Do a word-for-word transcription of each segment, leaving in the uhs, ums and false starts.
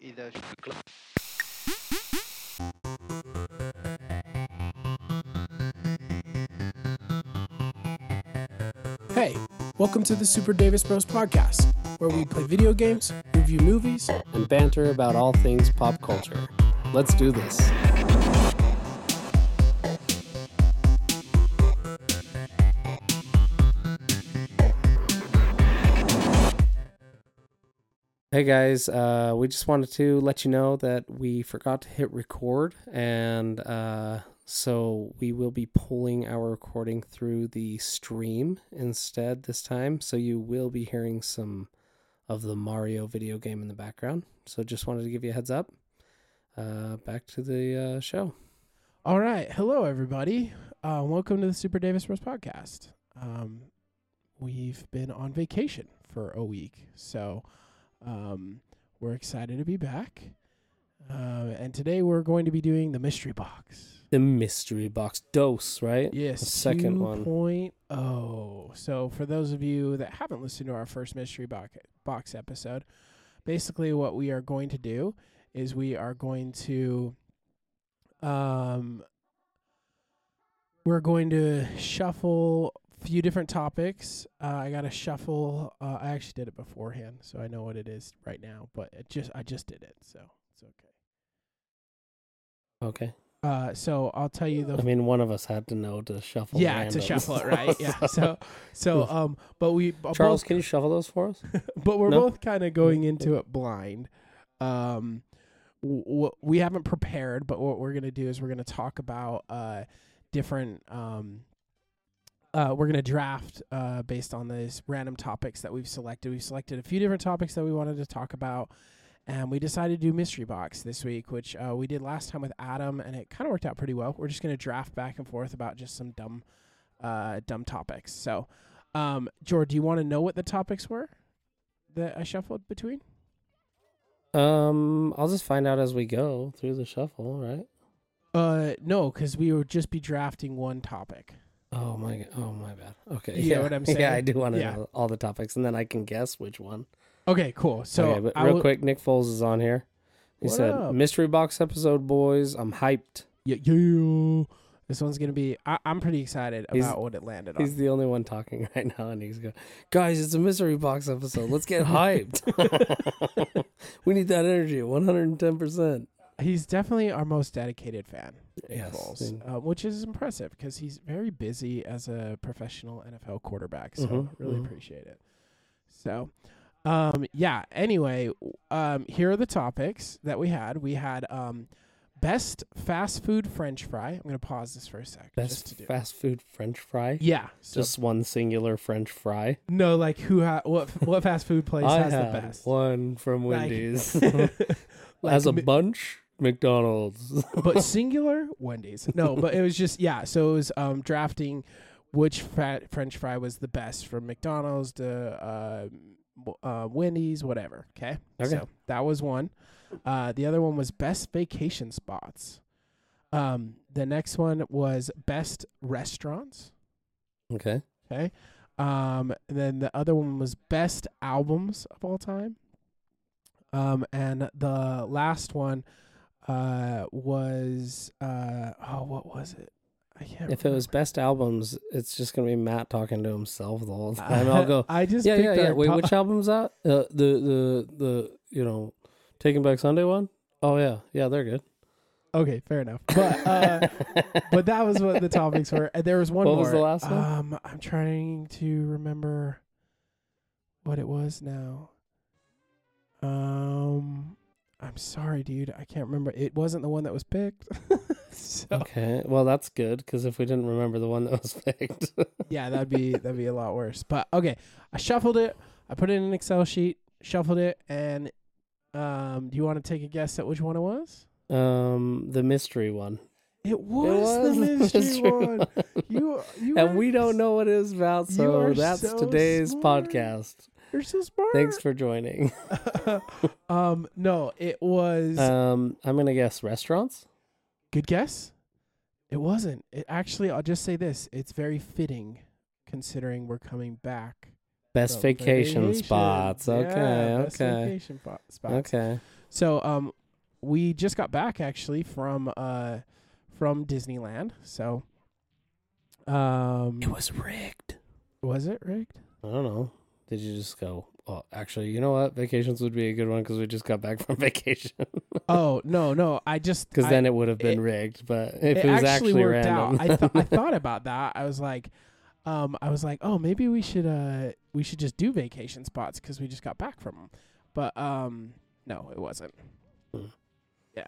إذا شكرا. Hey, welcome to the Super Davis Bros podcast, where we play video games, review movies, and banter about all things pop culture. Let's do this. Hey guys, uh, we just wanted to let you know that we forgot to hit record, and uh, so we will be pulling our recording through the stream instead this time. So you will be hearing some of the Mario video game in the background. So just wanted to give you a heads up. Uh, back to the uh, show. All right. Hello, everybody. Uh, welcome to the Super Davis Bros podcast. Um, we've been on vacation for a week, so um, we're excited to be back. Uh, and today we're going to be doing the mystery box. The mystery box dose, right? Yes, the second one. two point oh. So for those of you that haven't listened to our first mystery box box episode, basically what we are going to do is we are going to um we're going to shuffle a few different topics. Uh, I got to shuffle. Uh, I actually did it beforehand, so I know what it is right now. But it just I just did it, so it's okay. Okay. Uh, so I'll tell you the. I mean, one of us had to know to shuffle. Yeah, randoms. to shuffle it, right? Yeah. So, so um, but we uh, Charles, both, can you shuffle those for us? but we're No? both kind of going into it blind. Um, w- w- we haven't prepared, but what we're gonna do is we're gonna talk about uh different um. Uh, we're gonna draft uh based on these random topics that we've selected. We've selected a few different topics that we wanted to talk about. And we decided to do Mystery Box this week, which uh, we did last time with Adam, and it kind of worked out pretty well. We're just going to draft back and forth about just some dumb uh, dumb topics. So, um, George, do you want to know what the topics were that I shuffled between? Um, I'll just find out as we go through the shuffle, right? Uh, no, because we would just be drafting one topic. Oh my, oh my bad. Okay, You yeah, know what I'm saying? Yeah, I do want to Yeah. know all the topics, and then I can guess which one. Okay, cool. So, okay, but I real will- quick, Nick Foles is on here. He What said, up? "Mystery box episode, boys. I'm hyped." Yeah, yeah. This one's gonna be. I, I'm pretty excited He's- about what it landed He's on. the only one talking right now, and he's going, "Guys, it's a mystery box episode. Let's get hyped. We need that energy, one hundred ten percent." He's definitely our most dedicated fan. Nick Yes, Foles, and- uh, which is impressive because he's very busy as a professional N F L quarterback. So Mhm, really mhm. appreciate it. So, um, yeah. Anyway, w- um, here are the topics that we had. We had um, best fast food French fry. I'm gonna pause this for a sec. just Best to do. fast food French fry. Yeah. So Just one singular French fry. no, like who ha- what what fast food place I has the had best? one from Like- Wendy's. Like As a mi- bunch, McDonald's. but singular Wendy's. No, but it was just yeah. So it was um drafting which fat French fry was the best from McDonald's to uh, w- uh Wendy's, whatever. Okay. Okay. So that was one. Uh, the other one was best vacation spots. Um, the next one was best restaurants. Okay. Okay. Um, and then the other one was best albums of all time. Um, and the last one uh was uh oh what was it? I can't. If it was remember. best albums, it's just gonna be Matt talking to himself the whole time. I'll go. I just Yeah, picked yeah, yeah. our Wait, top- which album's that? Uh, the the the you know, Taking Back Sunday one. Oh yeah, yeah, they're good. Okay, fair enough. But uh, but that was what the topics were. And there was one What more. was the last one? Um, I'm trying to remember what it was now. Um, I'm sorry, dude. I can't remember. It wasn't the one that was picked. so, Okay, well that's good because if we didn't remember the one that was picked, yeah, that'd be that'd be a lot worse. But okay, I shuffled it. I put it in an Excel sheet, shuffled it, and um, do you want to take a guess at which one it was? um, the mystery one. It was, was the the mystery, mystery one. one. You, you And are we don't know what it is about, You so are that's so today's smart. podcast. You're so smart. Thanks for joining. um, no, it was Um, I'm gonna guess restaurants. good guess. It wasn't. It actually. I'll just say this: it's very fitting, considering we're coming back. Best from vacation vacation. spots. Okay, Yeah, best okay, vacation po- spots. okay. So um, we just got back actually from uh from Disneyland. So um, It was rigged. was it rigged? I don't know. Did you just go, well, actually, you know what? Vacations would be a good one because we just got back from vacation. Oh, no, no. I just Because I- then it would have been it- rigged. But if it, it, was actually actually worked random. out. I thought I thought about that. I was like, um, I was like, oh, maybe we should uh we should just do vacation spots because we just got back from them. But um, no, it wasn't. Hmm. Yeah.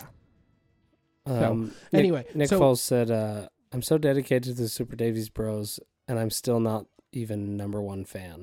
um, Nick, anyway, Nick so- Foles said, uh, I'm so dedicated to the Super Davies Bros, and I'm still not even number one fan.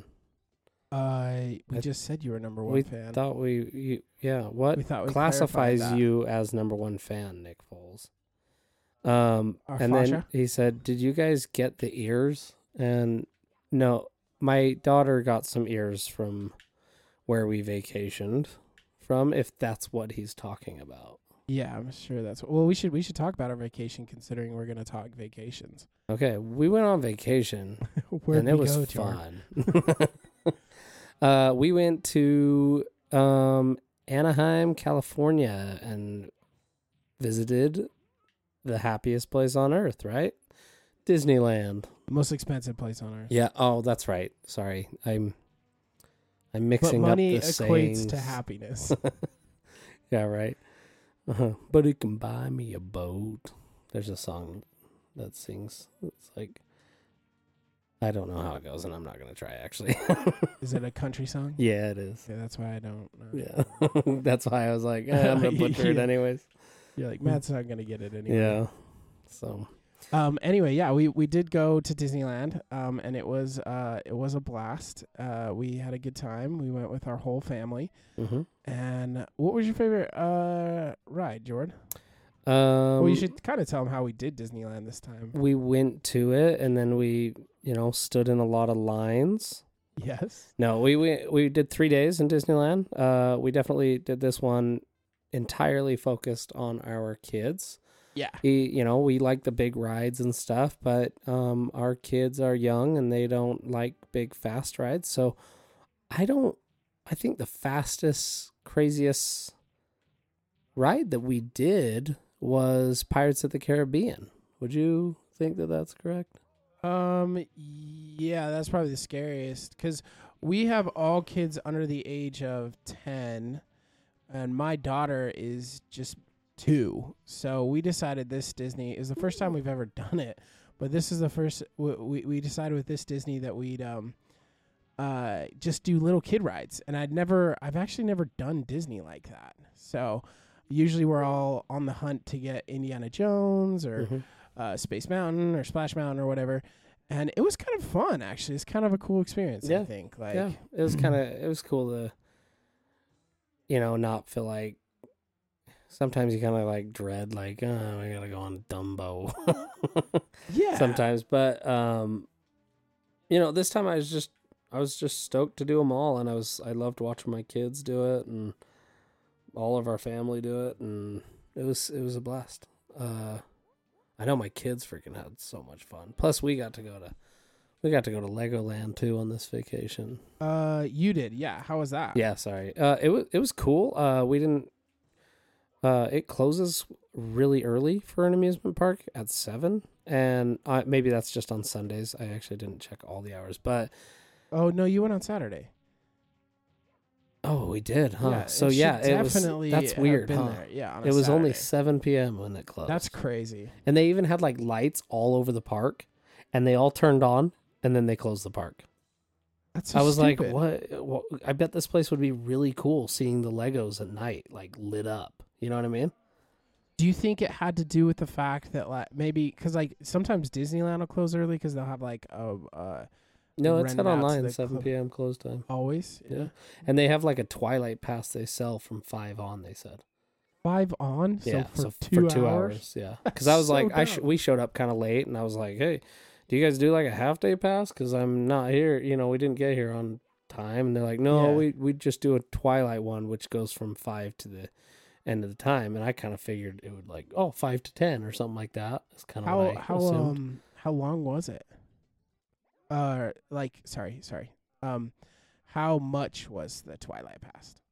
Uh, we I just said you were number one we fan. Thought we, you, yeah, what we thought we classifies clarified that. you as number one fan, Nick Foles? Um, Our and then fascia? he said, "Did you guys get the ears?" And no, my daughter got some ears from where we vacationed from. If that's what he's talking about. Yeah, I'm sure that's what, well. We should we should talk about our vacation, considering we're gonna talk vacations. Okay, we went on vacation. Where and we it was go, Jordan? fun. uh, we went to um, Anaheim, California, and visited the happiest place on earth, right? Disneyland. Most expensive place on earth. Yeah. Oh, that's right. Sorry, I'm I'm But mixing money up the equates sayings. to happiness. Yeah, right. Uh-huh. But it can buy me a boat. There's a song that sings. It's like, I don't know how it goes, and I'm not gonna try actually. Is it a country song? Yeah, it is. Yeah, that's why I don't know. Yeah, that's why I was like, eh, I'm gonna butcher it Yeah. anyways. You're like, Matt's not gonna get it anyway. Yeah. So Um. Anyway, yeah, we we did go to Disneyland. Um. And it was uh it was a blast. Uh. We had a good time. We went with our whole family. hmm And what was your favorite uh ride, Jordan? um, Well, you should kind of tell them how we did Disneyland this time. we went to it, and then we, you know, stood in a lot of lines. Yes. No, we we we did three days in Disneyland. Uh, we definitely did this one entirely focused on our kids. Yeah. He, you know, we like the big rides and stuff, but um, our kids are young and they don't like big fast rides. So I don't. I think the fastest, craziest ride that we did was Pirates of the Caribbean. Would you think that that's correct? Um. Yeah, that's probably the scariest because we have all kids under the age of ten, and my daughter is just two. So we decided this Disney is the first time we've ever done it, but this is the first we we, we decided with this Disney that we'd um uh just do little kid rides, and I'd never I've actually never done Disney like that. So usually we're all on the hunt to get Indiana Jones or Mhm. uh, Space Mountain or Splash Mountain or whatever. And it was kind of fun, actually. It's kind of a cool experience, I Yeah. think. Like, Yeah, it was kind of it was cool to, you know, not feel like. Sometimes you kind of like dread, like, oh, I gotta go on Dumbo. yeah. Sometimes, but um, you know, this time I was just I was just stoked to do them all, and I was I loved watching my kids do it, and all of our family do it, and it was it was a blast. Uh, I know my kids freaking had so much fun. Plus, we got to go to we got to go to Legoland too on this vacation. Uh, you did, yeah. How was that? Yeah, sorry. Uh, it was it was cool. Uh, we didn't. Uh, it closes really early for an amusement park at seven, and uh, maybe that's just on Sundays. I actually didn't check all the hours, but Oh no, you went on Saturday. oh, we did, huh? Yeah, so it should yeah, it was. definitely That's have weird, been huh? there. Yeah, on a It was only Saturday. seven p.m. when it closed. That's crazy. and they even had like lights all over the park, and they all turned on, and then they closed the park. That's so I was stupid. like, what, what? I bet this place would be really cool seeing the Legos at night, like lit up. You know what I mean? Do you think it had to do with the fact that like maybe because like sometimes Disneyland will close early because they'll have like a uh No, it Rented said out to online the seven club. p.m. close time. always Yeah. And they have like a Twilight pass they sell from five on, they said. five on. So yeah, for so two, for two hours. hours. Yeah. Because I was So like, I sh- dumb. we showed up kind of late, and I was like, hey, do you guys do like a half day pass? Because I'm not here. You know, we didn't get here on time. And they're like, no, Yeah. we, we just do a Twilight one, which goes from five to the end of the time. And I kind of figured it would like, oh, five to ten or something like that. It's kind of How what I how assumed. um how long was it? Uh, like sorry, sorry. Um, how much was the Twilight pass?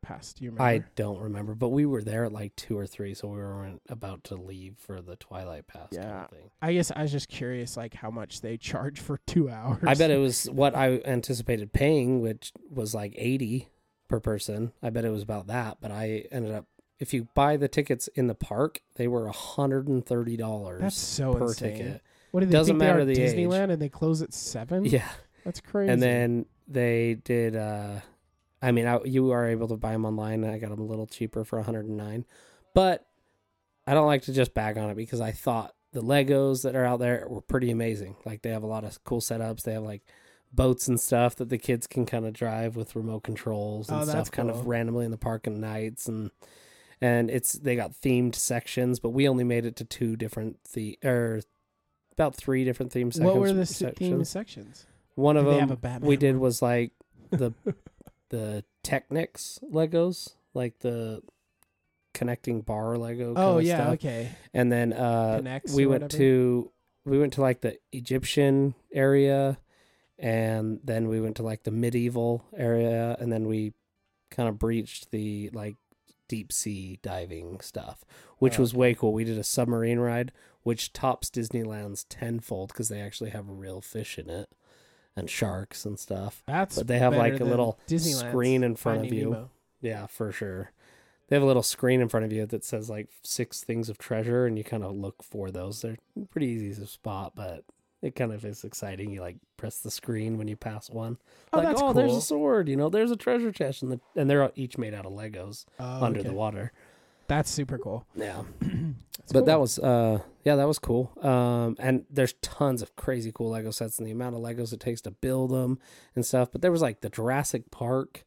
Pass? Do you remember? I don't remember, but we were there at like two or three, so we weren't about to leave for the Twilight Pass. Yeah. Kind of thing. I guess I was just curious, like how much they charge for two hours. I bet it was what I anticipated paying, which was like eighty per person. I bet it was about that, but I ended up, if you buy the tickets in the park, they were one hundred thirty dollars. That's so per insane. ticket. What do they Doesn't think matter they are, the age. Disneyland, and they close at seven? Yeah. That's crazy. And then they did, uh, I mean, I, you are able to buy them online. I got them a little cheaper for one hundred nine. But I don't like to just bag on it because I thought the Legos that are out there were pretty amazing. Like, they have a lot of cool setups. They have, like, boats and stuff that the kids can kind of drive with remote controls and Oh, stuff that's kind cool. of randomly in the park at nights. And and it's they got themed sections, but we only made it to two different, the or about three different theme sections. what were the s- sections. theme sections? One of Did they have them a Batman we did one? was like the the Technics Legos, like the connecting bar Lego. Oh kinda yeah, stuff. okay. And then uh, Connects we or went whatever? to we went to like the Egyptian area, and then we went to like the medieval area, and then we kind of breached the like deep sea diving stuff, which Oh, was way cool. We did a submarine ride, which tops Disneyland's tenfold because they actually have real fish in it and sharks and stuff. That's But they have better like a than little Disneyland's screen in front of Finding you. Nemo. Yeah, for sure. They have a little screen in front of you that says like six things of treasure, and you kind of look for those. They're pretty easy to spot, but it kind of is exciting. You like press the screen when you pass one. Oh, like, that's oh, there's cool. a sword. You know, there's a treasure chest, and the, and they're each made out of Legos Oh, under okay. the water. That's super cool. Yeah, That's but cool. that was uh, yeah, that was cool. Um, and there's tons of crazy cool Lego sets, and the amount of Legos it takes to build them and stuff. But there was like the Jurassic Park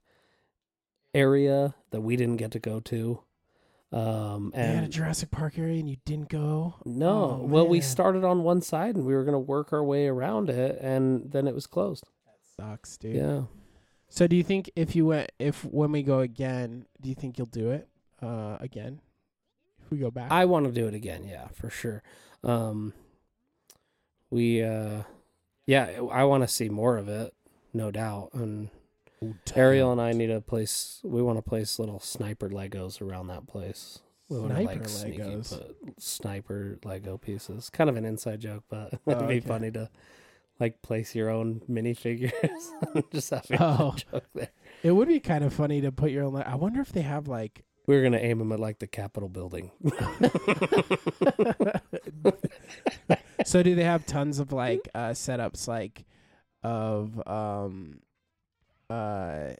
area that we didn't get to go to. Um, They had a and Jurassic Park area and you didn't go. no, Oh, well, we man. started on one side and we were going to work our way around it, and then it was closed. Sucks, dude. Yeah. So do you think if you went, if when we go again, do you think you'll do it uh, again? If we go back, I want to do it again. Yeah, for sure. Um, we, uh, yeah, I want to see more of it, no doubt. And Ariel and I need a place. We want to place little sniper Legos around that place. We want to Sniper like sneaky Legos? put sniper Lego pieces. Kind of an inside joke, but Oh, it'd be okay. funny to like place your own minifigures. Just have a Oh. joke there. It would be kind of funny to put your own. Li- I wonder if they have like. We were gonna aim them at like the Capitol building. So do they have tons of like uh, setups like of um uh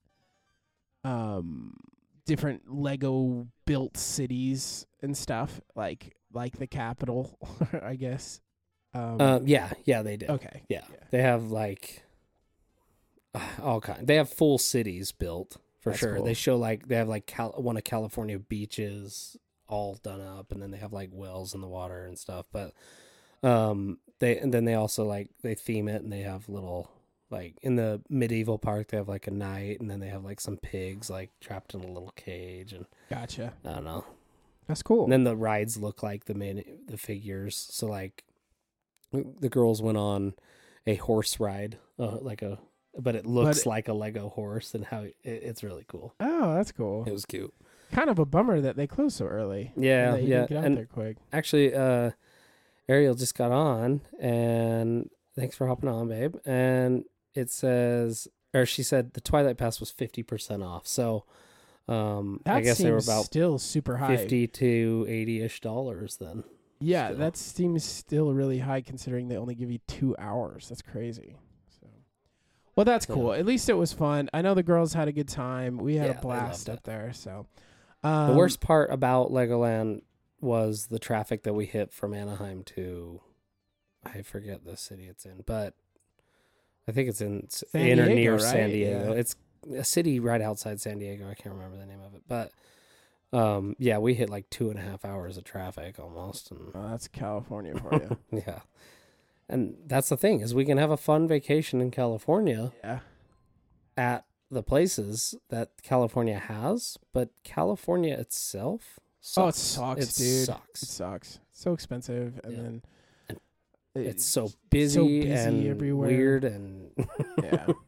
um different Lego built cities and stuff like like the Capitol, I guess. Um, Um, yeah, yeah, they do. okay. Yeah. Yeah. They have like all kind. They have full cities built for That's sure. cool. They show like they have like Cal- one of California beaches all done up, and then they have like wells in the water and stuff. But um, they and then they also like they theme it, and they have little like in the medieval park they have like a knight, and then they have like some pigs like trapped in a little cage, and Gotcha. I don't know. That's cool. And then the rides look like the main the figures. So like the girls went on a horse ride, uh, like a, but it looks But- like a Lego horse, and how it, it's really cool. Oh, that's cool. It was cute. Kind of a bummer that they closed so early. Yeah, and that you yeah. didn't get out And there quick. actually, uh, Ariel just got on, and thanks for hopping on, babe. And it says, or she said, the Twilight Pass was fifty percent off. So, um, That I guess they were seems about still super high. fifty to eighty ish dollars then. Yeah, still. that seems still really high considering they only give you two hours. That's crazy. So, well, that's Yeah. cool. At least it was fun. I know the girls had a good time. We had Yeah, a they blast loved up there. So, um, The worst part about Legoland was the traffic that we hit from Anaheim to, I forget the city it's in, but I think it's in, S- San in or Diego, near right? San Diego. Yeah. It's a city right outside San Diego. I can't remember the name of it, but um, yeah, we hit like two and a half hours of traffic almost, and Oh, that's California for you. yeah, and that's the thing is we can have a fun vacation in California Yeah. at the places that California has, but California itself sucks. Oh, it sucks, it dude. Sucks. It sucks. It's so expensive, and Yeah. then And it- It's so busy, busy and everywhere. weird, and yeah.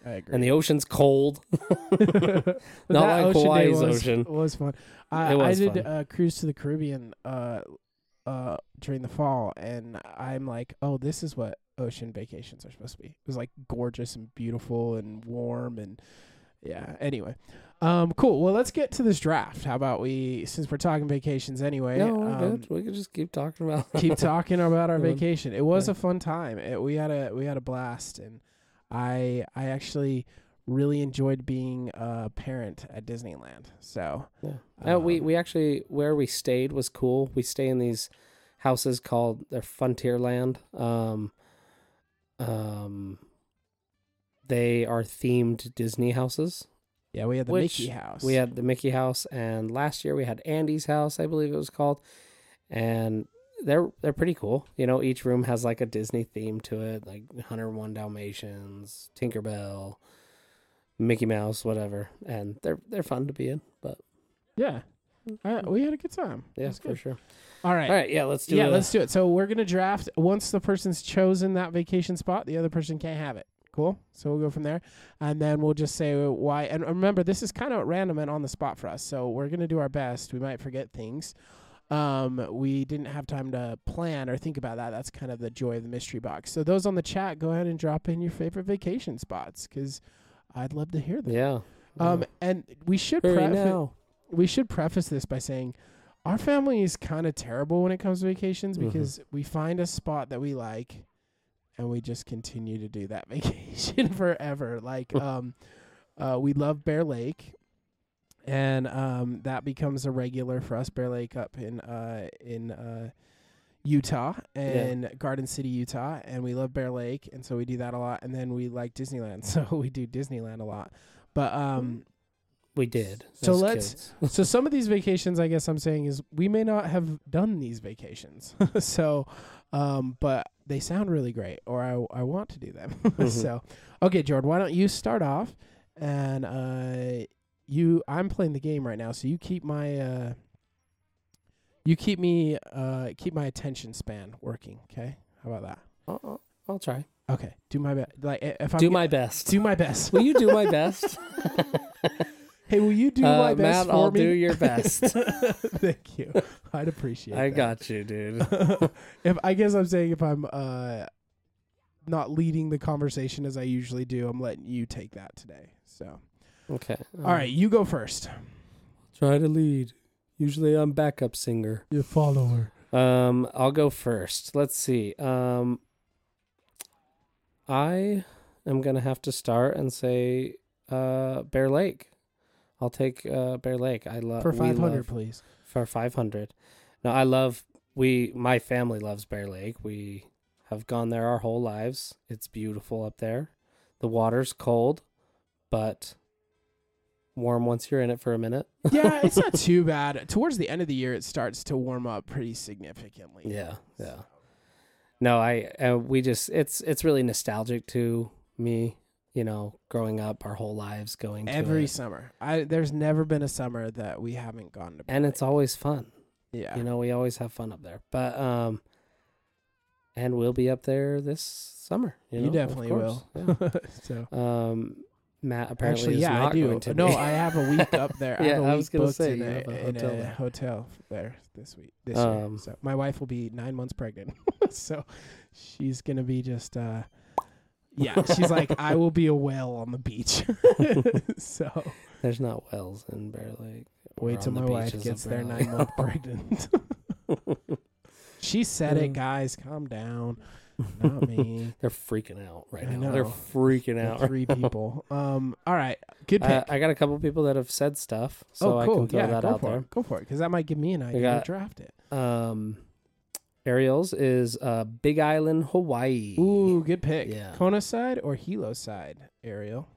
I agree. And the ocean's cold. Not like Hawaii's was, ocean. was fun. I, It was I did fun. a cruise to the Caribbean uh, uh, during the fall, and I'm like, oh, this is what ocean vacations are supposed to be. It was like gorgeous and beautiful and warm and yeah. Anyway, um, cool. Well, let's get to this draft. How about we, since we're talking vacations anyway, No, we're um, good. We could just keep talking about keep talking about our Go on. vacation. It was Yeah. a fun time. It, we had a we had a blast, and I I actually really enjoyed being a parent at Disneyland. So Yeah. Uh, we um, we actually where we stayed was cool. We stay in these houses called they're Frontierland. Um, um, they are themed Disney houses. yeah, we had the which Mickey house. We had the Mickey house, and last year we had Andy's house, I believe it was called, and they're they're pretty cool. You know, each room has like a Disney theme to it, like one oh one Dalmatians, Tinkerbell, Mickey Mouse, whatever, and they're they're fun to be in. But yeah, I, we had a good time. It yeah, was for good. sure. All right. All right, yeah, let's do yeah, it. let's do it. So we're gonna draft. Once the person's chosen that vacation spot, the other person can't have it. Cool. So we'll go from there, and then we'll just say why. And remember, this is kind of random and on the spot for us. So we're gonna do our best. We might forget things. Um, we didn't have time to plan or think about that. That's kind of the joy of the mystery box. So those on the chat, go ahead and drop in your favorite vacation spots because I'd love to hear them. Yeah. Um, yeah. and we should Hurry preface now. we should preface this by saying our family is kind of terrible when it comes to vacations Mhm. because we find a spot that we like and we just continue to do that vacation forever. Like, um, uh, we love Bear Lake, and um, that becomes a regular for us. Bear Lake up in uh in uh Utah and Garden City, Utah, and we love Bear Lake, and so we do that a lot. And then we like Disneyland, so we do Disneyland a lot. But um. We did. So as let's- kids. So some of these vacations, I guess I'm saying, is we may not have done these vacations. so, um, but they sound really great, or I I want to do them. Mhm. So, okay, Jordan, why don't you start off? And uh, you, I'm playing the game right now, so you keep my uh, you keep me uh, keep my attention span working. Okay, how about that? I'll, I'll, I'll try. Okay, do my best. Like i- if I'm Do ge- my best. do my best. Will you do my best? Hey, will you do Uh, my best Matt, for I'll me? do your best. Thank you. I'd appreciate I that. got you, dude. if I guess I'm saying if I'm uh not leading the conversation as I usually do, I'm letting you take that today. So, Okay. all right, you go first. Try to lead. Usually I'm backup singer. Your follower. Um, I'll go first. Let's see. Um, I am gonna have to start and say, uh, Bear Lake. I'll take uh Bear Lake. I love For we five hundred, love- please. for five hundred. Now I love we my family loves Bear Lake. We have gone there our whole lives. It's beautiful up there. The water's cold, but warm once you're in it for a minute. Yeah, it's not too bad. Towards the end of the year, it starts to warm up pretty significantly. Yeah, yeah. No, I uh, we just it's it's really nostalgic to me. You know, growing up our whole lives going to Every it. summer, I there's never been a summer that we haven't gone to. And Bear it's always fun. Lake. yeah. You know, we always have fun up there. But um, and we'll be up there this summer. You, You know, of definitely course. so Yeah. Um, Matt apparently actually, is yeah, not I do. going to. No, be. I have a week up there. I Yeah, have a I week was gonna booked say, in, you a, have a in hotel a there. hotel there this week. This year. Um, So my wife will be nine months pregnant, so she's gonna be just. uh Yeah, she's like, I will be a whale on the beach. So There's not wells in Bear Lake. or wait till on the my wife beaches gets of there Bear nine Lake. months pregnant. She said it, Mm. guys. Calm down. Not me. They're freaking out right I now. They're know. freaking The out. Three people. Um. All right. Good pick. Uh, I got a couple people that have said stuff, so oh, I cool. can throw yeah, that go out for there. it. Go for it, because that might give me an idea got- to draft it. Um, Ariel's is uh, Big Island, Hawaii. Ooh, good pick. Yeah. Kona side or Hilo side, Ariel?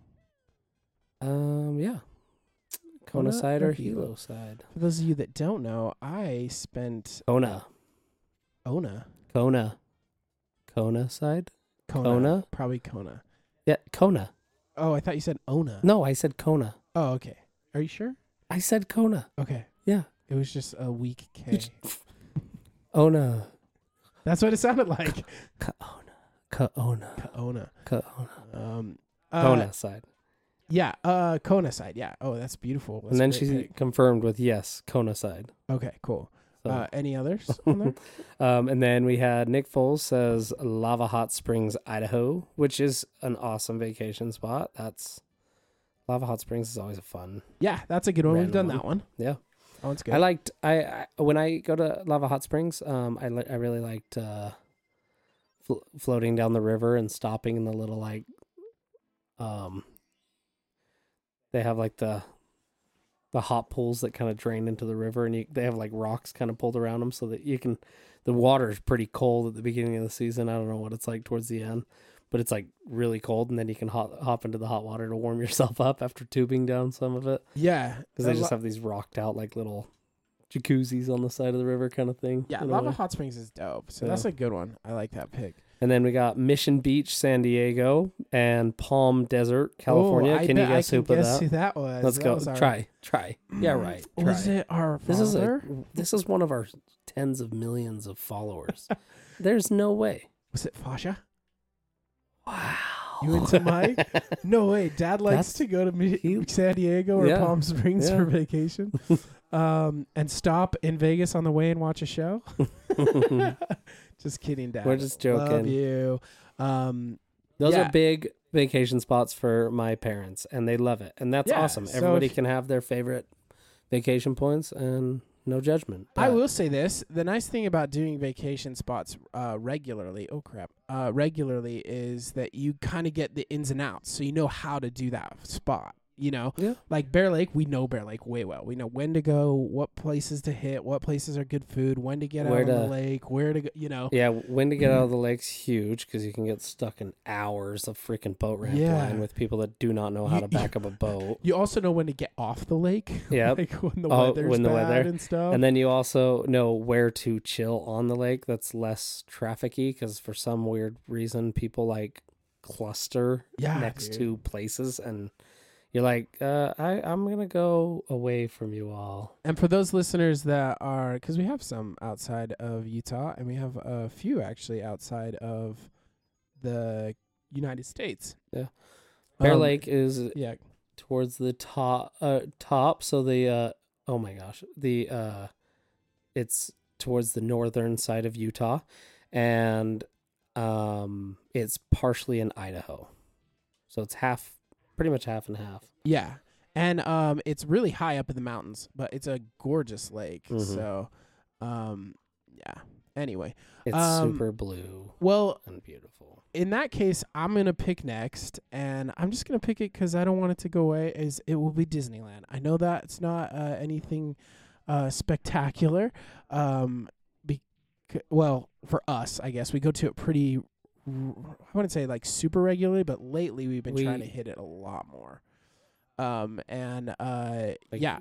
Um, yeah. Kona Kona side or or Hilo? Hilo side? For those of you that don't know, I spent Kona. Ona. Kona. Kona side? Kona. Kona? Probably Kona. Yeah, Kona. Oh, I thought you said Ona. No, I said Kona. Oh, okay. Are you sure? I said Kona. Okay. Yeah. It was just a weak K. It's- Ona. That's what it sounded like. Kaona. Kaona. Ona. Kaona. Um, Uh, Kona side. Yeah, uh, Kona side. Yeah. Oh, that's beautiful. That's And then a great she pick. confirmed with yes, Kona side. Okay, cool. So. Uh, any others on there? um, and then we had Nick Foles says Lava Hot Springs, Idaho, which is an awesome vacation spot. That's Lava Hot Springs is always a fun. Yeah, that's a good one. We've Random done that one. Yeah, that one's good. I liked I, I when I go to Lava Hot Springs. Um, I li- I really liked uh, fl- floating down the river and stopping in the little like, um, they have like the. the hot pools that kind of drain into the river, and you, they have like rocks kind of pulled around them so that you can, the water is pretty cold at the beginning of the season. I don't know what it's like towards the end, but it's like really cold. And then you can hop, hop into the hot water to warm yourself up after tubing down some of it. Yeah. Cause they Uh, just lo- have these rocked out like little jacuzzis on the side of the river kind of thing. Yeah, in a Lava way. Hot Springs is dope. So Yeah. that's a good one. I like that pick. And then we got Mission Beach, San Diego, and Palm Desert, California. Oh, I can you bet guess I who can put guess that? who that was. Let's That go. was our- Try. Try. Yeah, right. Try. Was it our This is a father? this is one of our tens of millions of followers. There's no way. Was it Fasha? Wow. You into Mike? No way. Dad likes That's- to go to Mi- he- San Diego or Yeah. Palm Springs Yeah. for vacation, um, and stop in Vegas on the way and watch a show. Just kidding, Dad. We're just Love joking. you. Um, Those Yeah. are big vacation spots for my parents, and they love it, and that's Yeah, awesome. so Everybody if- can have their favorite vacation points, and no judgment. I But will say this: the nice thing about doing vacation spots uh, regularly, oh crap, uh, regularly is that you kind of get the ins and outs, so you know how to do that spot. You know, Yeah. like Bear Lake, we know Bear Lake way well. We know when to go, what places to hit, what places are good food, when to get Where out on the to- lake, where to go. You know, Yeah, when to get out of the lake's huge because you can get stuck in hours of freaking boat ramp Yeah. line with people that do not know how You- to back up a boat. you also know when to get off the lake. Yep. like when the Oh, weather's when the bad weather- and stuff. And then you also know where to chill on the lake that's less trafficy because for some weird reason people like cluster Yeah, next dude. to places and you're like, uh, I, I'm going to go away from you all. And for those listeners that are, because we have some outside of Utah, and we have a few actually outside of the United States. Yeah. Bear Um, Lake is Yeah. towards the top, uh, top. So the, uh, oh my gosh, the, uh, it's towards the northern side of Utah and, um, it's partially in Idaho. So it's half, pretty much half and half. Yeah. And um, it's really high up in the mountains, but it's a gorgeous lake. Mhm. So, um, yeah. Anyway, It's Um, super blue well, and beautiful. in that case, I'm gonna pick next, and I'm just gonna pick it because I don't want it to go away. Is it will be Disneyland? I know that it's not uh, anything uh, spectacular. Um, bec- well, for us, I guess we go to it pretty. r- I wouldn't say like super regularly, but lately we've been trying to We- hit it a lot more. Um, and uh, Like- yeah.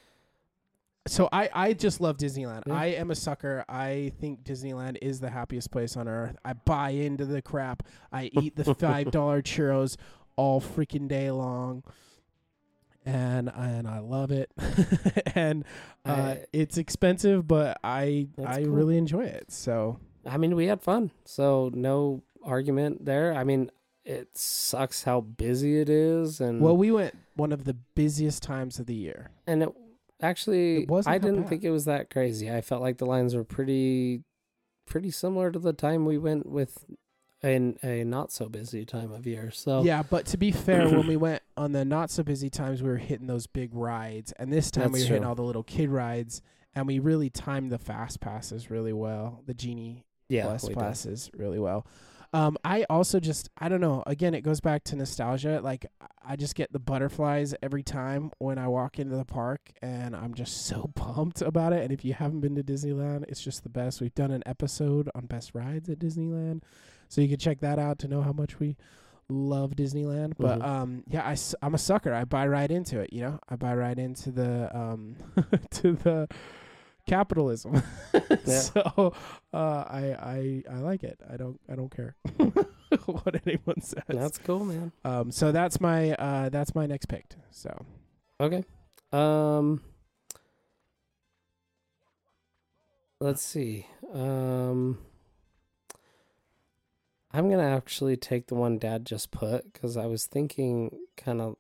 So I, I just love Disneyland. Yeah. I am a sucker. I think Disneyland is the happiest place on earth. I buy into the crap. I eat the five dollar churros all freaking day long, and and I love it. and uh, I- it's expensive, but I That's I cool. really enjoy it. So I mean, we had fun, so no argument there. I mean, it sucks how busy it is, and well, we went one of the busiest times of the year. and it actually, It wasn't I that didn't bad. think it was that crazy. I felt like the lines were pretty, pretty similar to the time we went with in a not so busy time of year. So Yeah, but to be fair, when we went on the not so busy times, we were hitting those big rides, and this time we That's were hitting true. all the little kid rides, and we really timed the fast passes really well, the Genie yeah, Plus we did. passes really well. Um, I also just I don't know. Again, it goes back to nostalgia. Like I just get the butterflies every time when I walk into the park, and I'm just so pumped about it. And if you haven't been to Disneyland, it's just the best. We've done an episode on best rides at Disneyland, so you can check that out to know how much we love Disneyland. But Mhm. um, yeah, I am a sucker. I buy right into it. You know, I buy right into the um to the capitalism. Yeah. So uh, I I I like it. I don't I don't care what anyone says. That's cool, man. Um, so that's my uh that's my next pick. So Okay. Um let's see. Um I'm going to actually take the one Dad just put because I was thinking kind of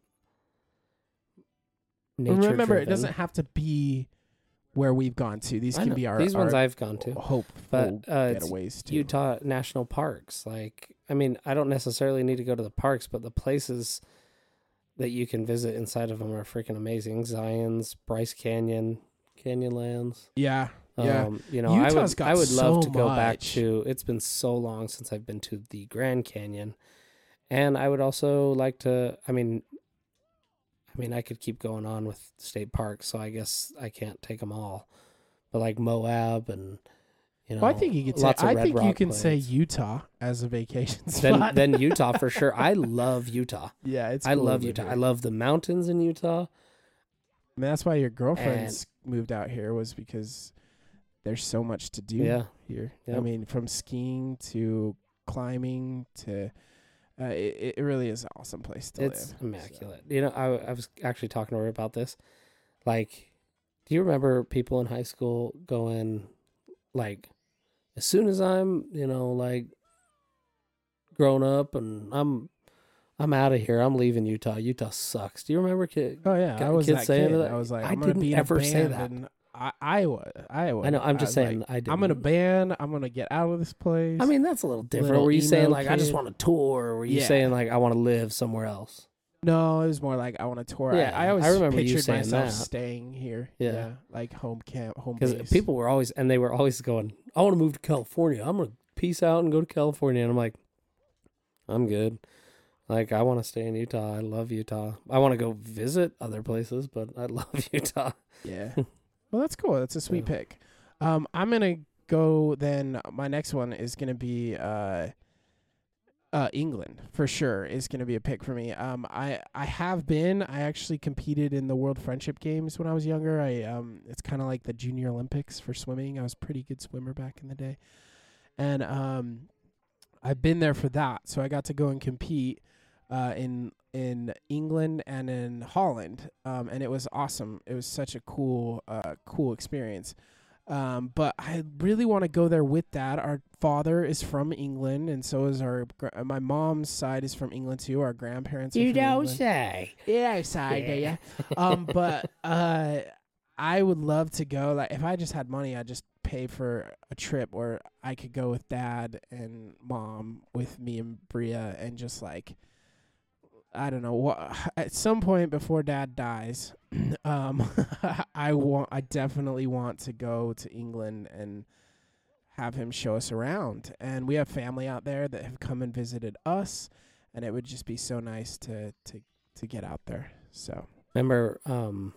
nature Remember, driven. it doesn't have to be where we've gone to. These I can know. be our These ones our I've gone to. hopeful But uh, it's getaways too. Utah national parks. Like, I mean, I don't necessarily need to go to the parks, but the places that you can visit inside of them are freaking amazing. Zion's, Bryce Canyon, Canyonlands. Yeah, yeah. Um, you know, Utah's I would got I would love so to go back much. to. It's been so long since I've been to the Grand Canyon, and I would also like to. I mean, I mean, I could keep going on with state parks, so I guess I can't take them all. But like Moab and you know, Well, I think you could say. lots of I Red think you Rock can say plains. Utah as a vacation then spot. then Utah for sure. I love Utah. yeah, it's. I cool love to Utah. hear. I love the mountains in Utah. I mean, that's why your girlfriends moved out here, was because there's so much to do Yeah. here. I Yep. mean, from skiing to climbing to, uh, it, it really is an awesome place to It's live. immaculate. You know, I I was actually talking to her about this. Like, do you remember people in high school going, like, as soon as I'm, you know, like, grown up and I'm, I'm out of here. I'm leaving Utah. Utah sucks. Do you remember kid? Oh yeah, Got I was kids that saying kid. that? I was like, I I'm gonna didn't be in a ever band say that. in I- Iowa. Iowa. I know. I'm I just was saying. like, I didn't. I'm in a band. I'm gonna get out of this place. I mean, that's a little different. Little Were you saying emo like I just kid. want to tour? Or were you Yeah. saying like I want to live somewhere else? no, it was more like I want to tour. Yeah, I, I always I remember you pictured saying myself that. staying here. Yeah. like home camp, home Because base. people were always and they were always going, I want to move to California. I'm gonna peace out and go to California. And I'm like, I'm good. Like I want to stay in Utah. I love Utah. I want to go visit other places, but I love Utah. Yeah. Well, that's cool. That's a sweet Yeah. pick. Um, I'm gonna go then. My next one is gonna be uh, uh, England for sure. Is gonna be a pick for me. Um, I I have been. I actually competed in the World Friendship Games when I was younger. I um, it's kind of like the Junior Olympics for swimming. I was a pretty good swimmer back in the day, and um, I've been there for that. So I got to go and compete uh, in in England and in Holland, um, and it was awesome. It was such a cool, uh, cool experience. Um, but I really want to go there with Dad. Our father is from England, and so is our. Gra- my mom's side is from England too. Our grandparents. Are from England. say. Yeah, sorry, do ya? Um, but uh, I would love to go. Like, if I just had money, I'd just pay for a trip where I could go with Dad and Mom, with me and Bria, and just like, I don't know what. At some point before Dad dies, um, I want. I definitely want to go to England and have him show us around. And we have family out there that have come and visited us, and it would just be so nice to to to get out there. So Remember, um,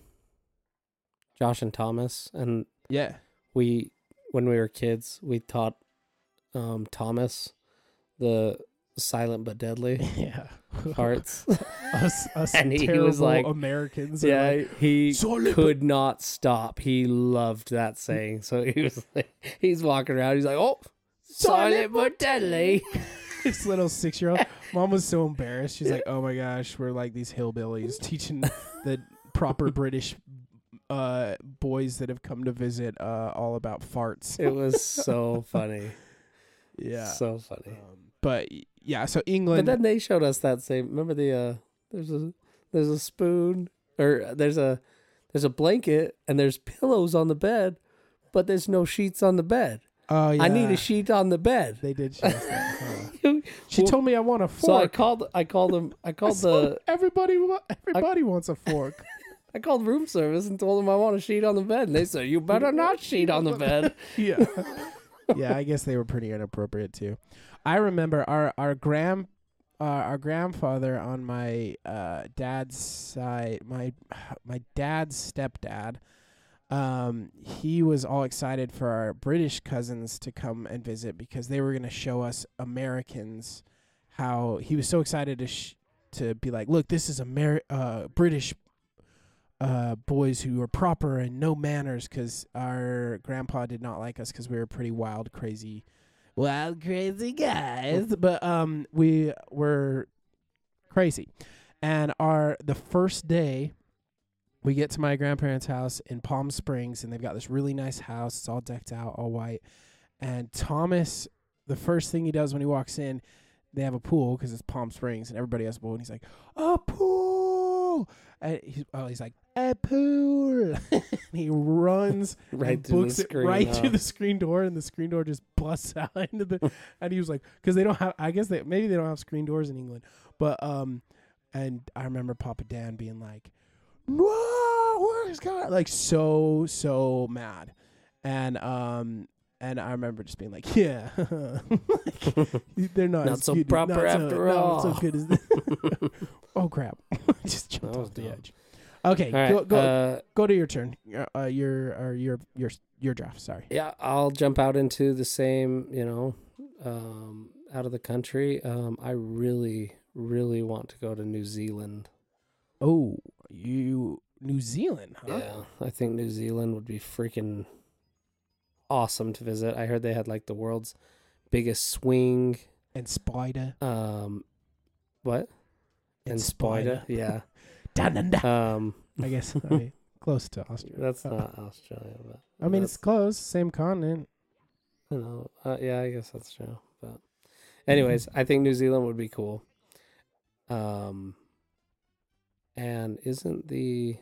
Josh and Thomas, and yeah, we when we were kids, we taught um Thomas the silent but deadly yeah. parts. us us And he was terrible like- Americans. are Yeah, like, he "Silent could not stop. He loved that saying. So he was like, he's walking around. He's like, oh, silent but deadly. this little six year old. Mom was so embarrassed. She's like, "Oh my gosh, we're like these hillbillies teaching the proper British uh, boys that have come to visit uh, all about farts." It was so funny. Yeah, So funny. um, but y- yeah. So But England. then they showed us that same. Remember the uh, there's a there's a spoon or there's a there's a blanket and there's pillows on the bed, but there's no sheets on the bed. Oh yeah, I need a sheet on the bed. They did show us that. Huh. She Well, told me I want a So I fork. called I called them I called So the everybody wa- everybody wants a fork. I called room service and told them I want a sheet on the bed, and they said you better not sheet on the bed. Yeah. Yeah, I guess they were pretty inappropriate too. I remember our our grand uh, our grandfather on my uh, dad's side, my my dad's stepdad. Um, he was all excited for our British cousins to come and visit because they were going to show us Americans how he was so excited to sh- to be like, look, this is Amer- uh, British uh, boys who are proper and no manners, because our grandpa did not like us because we were pretty wild, crazy, wild, crazy guys. But um, we were crazy, and our the first day we get to my grandparents' house in Palm Springs, and they've got this really nice house. It's all decked out, all white. And Thomas, the first thing he does when he walks in, they have a pool because it's Palm Springs and everybody has a pool. And he's like, a pool. And he's, oh, he's like, a pool. And he runs Right and through books the it screen, right huh? through the screen door, and the screen door just busts out into the. And he was like, because they don't have. I guess they maybe they don't have screen doors in England, but um, and I remember Papa Dan being like, "No, what is going?" Like so so mad, and um. And I remember just being like, "Yeah, like, they're not, Not as so good, proper not so, after not all." so good as this." Oh crap! Just jumped That was off the dumb. edge. Okay, All right, go go uh, go to your turn. Uh, uh, your or your your your draft. Sorry. yeah, I'll jump out into the same, you know, um, out of the country. Um, I really, really want to go to New Zealand. Oh, you New Zealand, huh? Yeah, I think New Zealand would be freaking awesome to visit. I heard they had like the world's biggest swing. And Spider. Um, what? And, And Spider. spider. Yeah. Dun, dun, dun. Um, I guess I mean, close to Australia. that's Uh, not Australia, but I mean, it's that's- close, same continent. you know, uh, yeah, I guess that's true. But, anyways, I think New Zealand would be cool. Um, and isn't the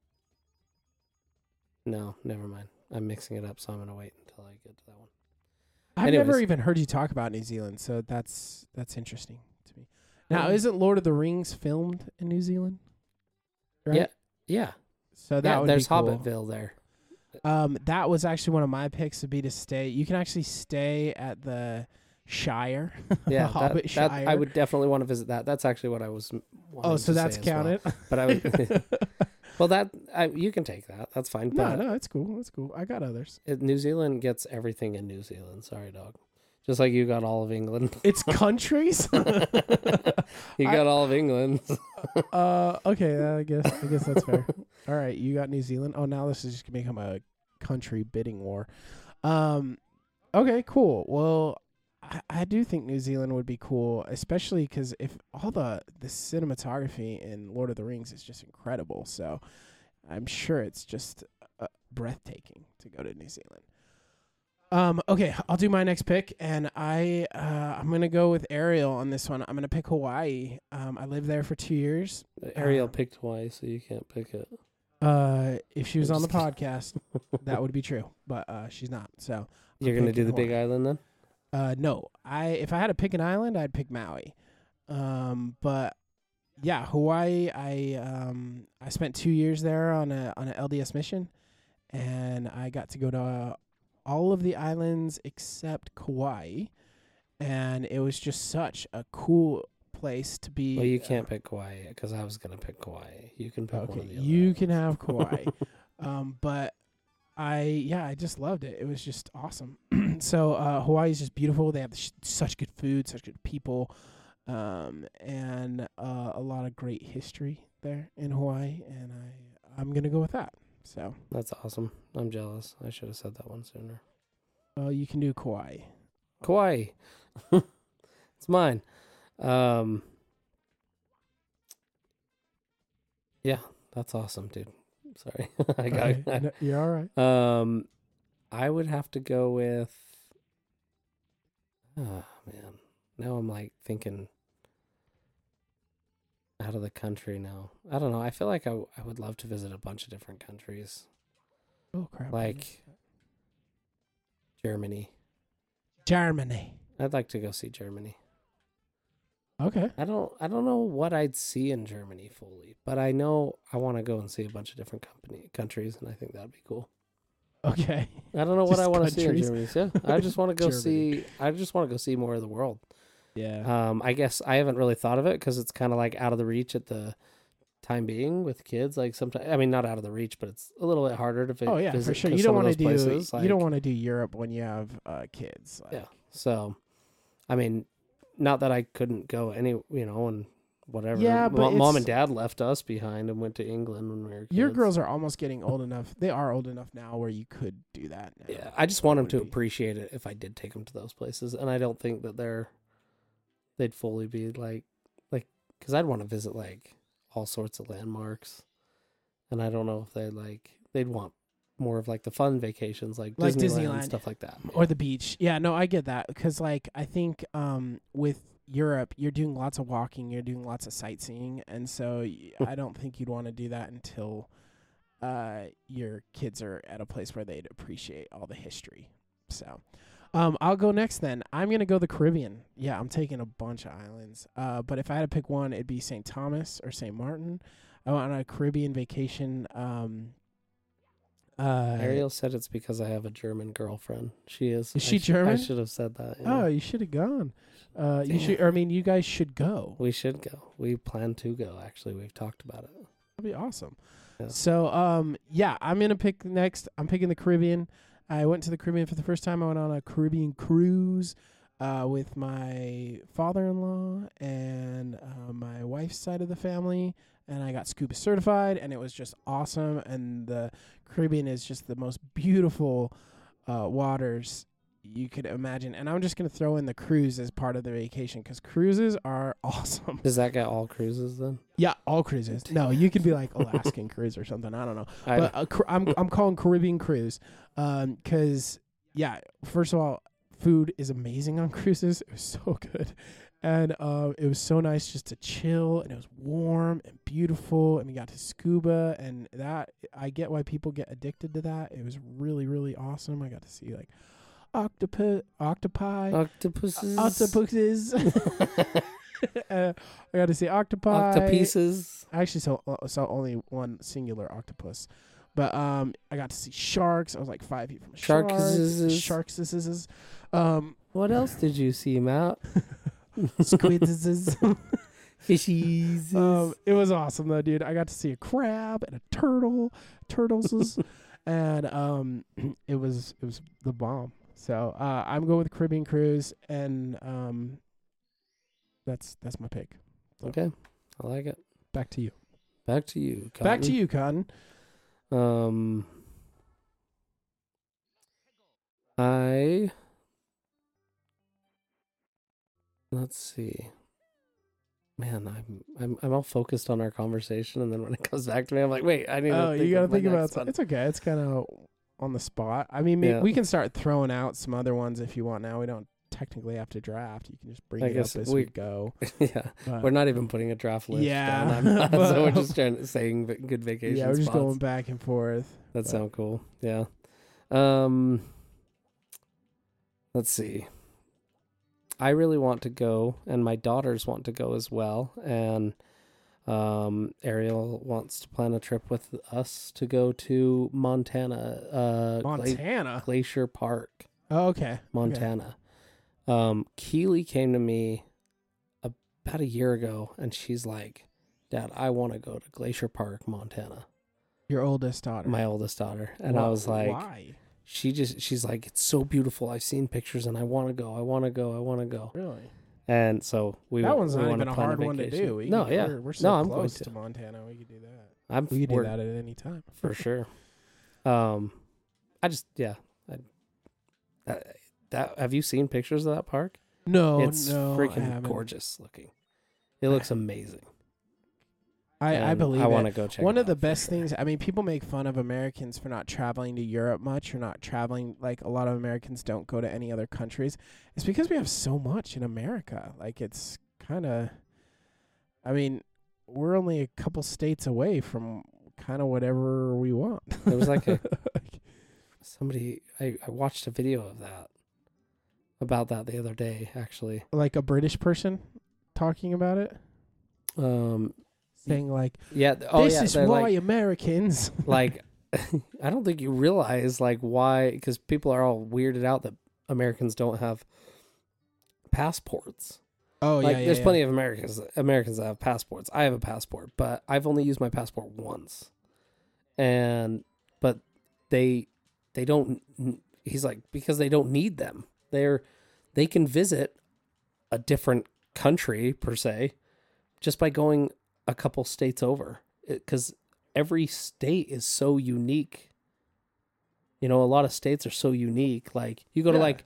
no, never mind. I'm mixing it up, so I'm gonna wait until I get to that one. I've never Anyways. even heard you talk about New Zealand, so that's that's interesting to me. Now, Um, isn't Lord of the Rings filmed in New Zealand? Right? Yeah, yeah, So that yeah. would There's be cool. Hobbitville there. Um, that was actually one of my picks would be to stay. You can actually stay at the Shire. Yeah, the Hobbit that, that, Shire. I would definitely want to visit that. That's actually what I was. m- wanting Oh, so to that's say as well. counted. But I would. Well, that I, you can take that. That's fine. No, But no, it's cool. It's cool. I got others. it, New Zealand gets everything in New Zealand. Sorry, dog. Just like you got all of England. It's countries. You I- got all of England. uh, okay, I guess I guess that's fair. All right, you got New Zealand. Oh, now this is just gonna become a country bidding war. Um, okay, cool. Well, I, I do think New Zealand would be cool, especially because if all the the cinematography in Lord of the Rings is just incredible. So I'm sure it's just uh, breathtaking to go to New Zealand. Um, okay, I'll do my next pick, and I uh, I'm gonna go with Ariel on this one. I'm gonna pick Hawaii. Um, I lived there for two years. Ariel Uh, picked Hawaii, so you can't pick it. Uh, if she was I'm on the just podcast, that would be true, but uh, she's not. So You're I'm gonna do picking the Big Hawaii. Island then? Uh, no, I if I had to pick an island, I'd pick Maui. Um, but yeah, Hawaii. I um I spent two years there on a on an L D S mission, and I got to go to uh, all of the islands except Kauai, and it was just such a cool place to be. Well, you uh, can't pick Kauai because I was gonna pick Kauai. You can pick one Okay, of the other. you can have Kauai. um, but I, yeah, I just loved it. It was just awesome. So uh, Hawaii is just beautiful. They have sh- such good food, such good people, um, and uh, a lot of great history there in Hawaii. And I, I'm gonna go with that. So, That's awesome. I'm jealous. I should have said that one sooner. well, you can do Kauai. Kauai. It's mine. Um, yeah, that's awesome, dude. Sorry. I got Okay, no, you're all right. Um, I would have to go with. Oh man, now I'm like thinking out of the country now. I don't know. I feel like I w- I would love to visit a bunch of different countries, Oh crap! like Germany. Germany. I'd like to go see Germany. Okay. I don't I don't know what I'd see in Germany fully, but I know I want to go and see a bunch of different company countries, and I think that'd be cool. Okay. I don't know what Just I want to see in countries. Germany. Yeah, I just want to go Germany. see. I just want to go see more of the world. Yeah. Um, I guess I haven't really thought of it because it's kind of like out of the reach at the time being with kids. Like sometimes, I mean, not out of the reach, but it's a little bit harder to. Vi- Oh yeah, for visit sure. 'cause You some don't of want to do those places, you don't like- want to do Europe when you have uh, kids. Like, Yeah. So, I mean, not that I couldn't go any, you know, and whatever. Yeah, but Mo- mom it's- and dad left us behind and went to England when we were kids. Your girls are almost getting old enough. They are old enough now where you could do that now. Yeah, I just want them Would to be- appreciate it if I did take them to those places, and I don't think that they're they'd fully be like like because I'd want to visit like all sorts of landmarks, and I don't know if they like they'd want more of like the fun vacations like, Like Disneyland, Disneyland. stuff like that. Or the beach. Yeah, no, I get that because like I think um with Europe, you're doing lots of walking, you're doing lots of sightseeing, and so y- I don't think you'd want to do that until uh, your kids are at a place where they'd appreciate all the history. So, um, I'll go next then. I'm gonna go the Caribbean. Yeah, I'm taking a bunch of islands. Uh, but if I had to pick one, it'd be Saint Thomas or Saint Martin. I went on a Caribbean vacation. Um, uh, Ariel said it's because I have a German girlfriend. She is. Is I she sh- German? I should have said that. yeah. Oh, you should have gone. Uh, you Damn. should. Or, I mean, you guys should go. We should go. We plan to go. Actually, we've talked about it. That'd be awesome. Yeah. So, um, yeah, I'm gonna pick next. I'm picking the Caribbean. I went to the Caribbean for the first time. I went on a Caribbean cruise uh, with my father-in-law and uh, my wife's side of the family, and I got scuba certified, and it was just awesome. And the Caribbean is just the most beautiful uh, waters you could imagine. And I'm just gonna throw in the cruise as part of the vacation because cruises are awesome. Does that get all cruises then? Yeah, all cruises. No, you could be like Alaskan cruise or something. I don't know. I, But uh, cr- I'm I'm calling Caribbean cruise, um, cause yeah. First of all, food is amazing on cruises. It was so good, and uh, it was so nice just to chill, and it was warm and beautiful, and we got to scuba, and that I get why people get addicted to that. It was really really awesome. I got to see like octopus, octopi, octopuses. octopuses. uh, I got to see octopi. Octopuses. I actually saw uh, saw only one singular octopus, but um, I got to see sharks. I was like five feet from a shark. Sharkses. Sharks. Um, What else did you see, Matt? squids. Fishies. um, it was awesome though, dude. I got to see a crab and a turtle, turtles, and um, it was it was the bomb. So uh, I'm going with Caribbean cruise, and um, that's that's my pick. Okay, I like it. Back to you. Back to you. Cotton. Back to you, Cotton. Um, I let's see. Man, I'm I'm I'm all focused on our conversation, and then when it comes back to me, I'm like, wait, I need to. Oh, think you got to of my think about next it. one. It's okay. It's kind of on the spot. I mean, may- Yeah. we can start throwing out some other ones if you want now. We don't technically have to draft. You can just bring I it guess up as we, we- go. yeah, But we're not even putting a draft list. Yeah, down. I'm not, but- so we're just trying to saying v- good vacation. yeah, we're just spots. going back and forth. That but- sounds cool. Yeah. Um. Let's see. I really want to go, and my daughters want to go as well. And um, Ariel wants to plan a trip with us to go to Montana. Uh, Gla- Montana. Glacier Park, Oh, okay. Montana. Um, Keely came to me about a year ago, and she's like, "Dad, I want to go to Glacier Park, Montana." Your oldest daughter. My oldest daughter, and I Wh- was like, why? she just she's like, it's so beautiful. I've seen pictures and I want to go. I want to go. I want to go. Really? And so we That one's we not wanna even a plan hard one to vacation. do. We no, could- yeah, We're, we're so no, I'm going close to. to Montana. We could do that. I'm We could do we're- that at any time. for sure. Um, I just yeah. I, that, that have you seen pictures of that park? No, it's no, I freaking haven't. gorgeous looking. It looks amazing. I, I And believe I it. want to go check. One it of the out for best sure. things, I mean, people make fun of Americans for not traveling to Europe much or not traveling, like a lot of Americans don't go to any other countries. It's because we have so much in America. Like, it's kind of, I mean, we're only a couple states away from kind of whatever we want. There was like a somebody I, I watched a video of that about that the other day actually. like a British person talking about it, Um, saying like, yeah. th- Oh this yeah. is they're why like, Americans. like I don't think you realize like why, because people are all weirded out that Americans don't have passports. Oh, Like yeah, yeah. there's yeah. plenty of Americans Americans that have passports. I have a passport, but I've only used my passport once. And but they they don't he's like because they don't need them. They're they can visit a different country per se just by going a couple states over, because every state is so unique. You know, a lot of states are so unique. Like you go to Yeah. like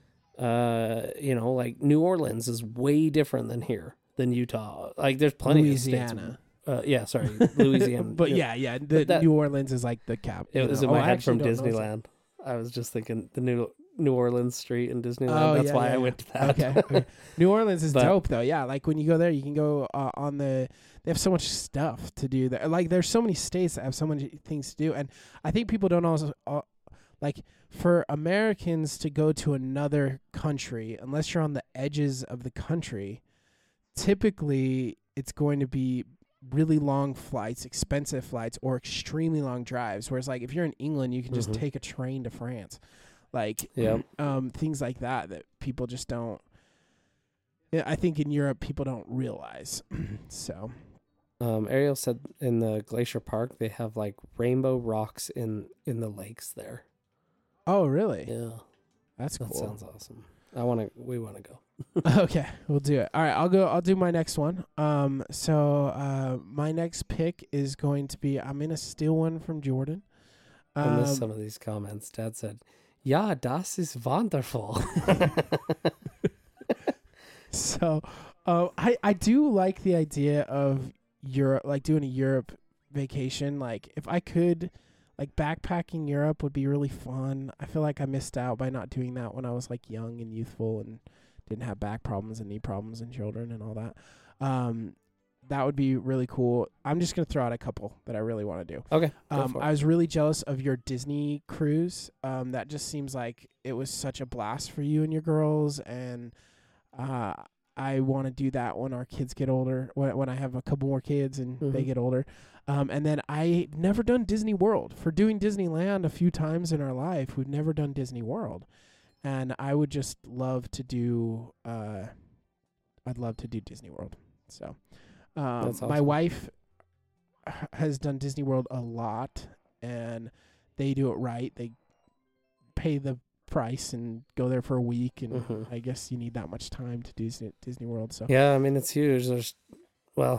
uh you know, like New Orleans is way different than here than Utah. Like there's plenty Louisiana. of states. Uh, yeah, sorry, Louisiana. But yeah, yeah, the But that- New Orleans is like the cap. It you was know. in my Oh, I head actually from don't know. Disneyland. I was just thinking the new New Orleans Street in Disneyland. Oh, That's yeah, why yeah, I yeah. went to that. Okay. okay. New Orleans is But- dope though. Yeah, like when you go there, you can go uh, on the. They have so much stuff to do there. Like there's so many states that have so many things to do, and I think people don't also uh, like for Americans to go to another country unless you're on the edges of the country. Typically, it's going to be really long flights, expensive flights, or extremely long drives. Whereas, like if you're in England, you can just Mhm. take a train to France. Like, Yep. um, things like that that people just don't. Yeah, I think in Europe people don't realize. So, Um, Ariel said in the Glacier Park they have like rainbow rocks in in the lakes there. oh really? Yeah, That's that cool. sounds awesome. I want to. We want to go. Okay, we'll do it. All right, I'll go. I'll do my next one. Um, so uh, my next pick is going to be. I'm gonna steal one from Jordan. I Um, missed some of these comments. Dad said, "Ja, das ist wonderful." So, uh, I I do like the idea of Europe, like doing a Europe vacation. Like, if I could, like backpacking Europe would be really fun. I feel like I missed out by not doing that when I was like young and youthful and didn't have back problems and knee problems and children and all that. Um, that would be really cool. I'm just gonna throw out a couple that I really want to do. Okay. go Um, for it. I was really jealous of your Disney cruise. Um, that just seems like it was such a blast for you and your girls, and uh, I want to do that when our kids get older. When when I have a couple more kids and they Mhm. get older. Um, and then I never done Disney World. For doing Disneyland a few times in our life, we've never done Disney World, and I would just love to do. Uh, I'd love to do Disney World. So, um, That's my awesome. wife h- has done Disney World a lot, and they do it right. They pay the price and go there for a week, and Mhm. I guess you need that much time to do Disney, Disney World. So, Yeah, I mean it's huge. There's, well,